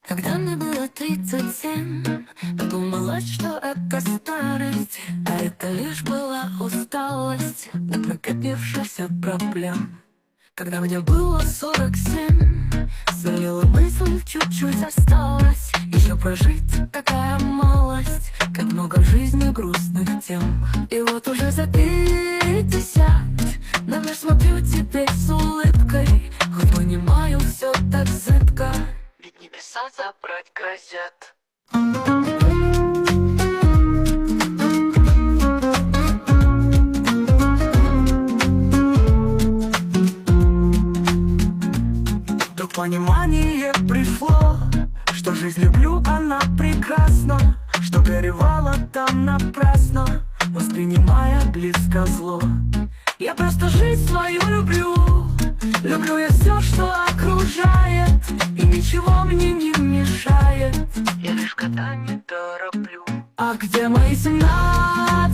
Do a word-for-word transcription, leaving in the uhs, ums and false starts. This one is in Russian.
Когда мне было тридцать семь, думала, что это старость, а это лишь была усталость от накопившихся проблем. Когда мне было сорок семь, залила мысль, чуть-чуть осталось еще прожить, такая малость, как много в жизни грустных тем. И вот уже за пятьдесят на мир смотрю теперь с улыбкой, хоть понимаю, все так зыбко, ведь небеса забрать грозят. Вдруг понимание пришло, что жизнь люблю, она прекрасна, что горевала там напрасно, воспринимая близко зло. Я просто жизнь свою люблю, люблю я все, что окружает, и ничего мне не мешает, я лишь года не тороплю. А где мои семнадцать?